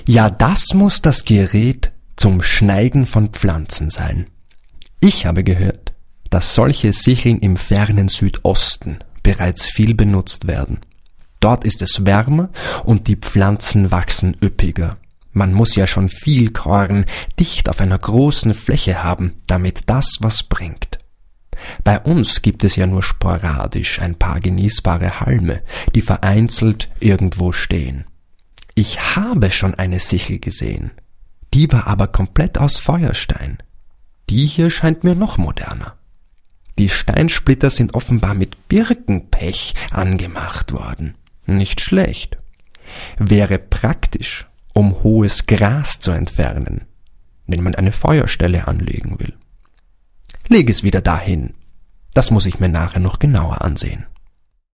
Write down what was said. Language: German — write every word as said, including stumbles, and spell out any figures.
Ja, das muss das Gerät zum Schneiden von Pflanzen sein. Ich habe gehört, dass solche Sicheln im fernen Südosten bereits viel benutzt werden. Dort ist es wärmer und die Pflanzen wachsen üppiger. Man muss ja schon viel Korn dicht auf einer großen Fläche haben, damit das was bringt. Bei uns gibt es ja nur sporadisch ein paar genießbare Halme, die vereinzelt irgendwo stehen. Ich habe schon eine Sichel gesehen. Die war aber komplett aus Feuerstein. Die hier scheint mir noch moderner. Die Steinsplitter sind offenbar mit Birkenpech angemacht worden. Nicht schlecht. Wäre praktisch, um hohes Gras zu entfernen, wenn man eine Feuerstelle anlegen will. Leg es wieder dahin. Das muss ich mir nachher noch genauer ansehen.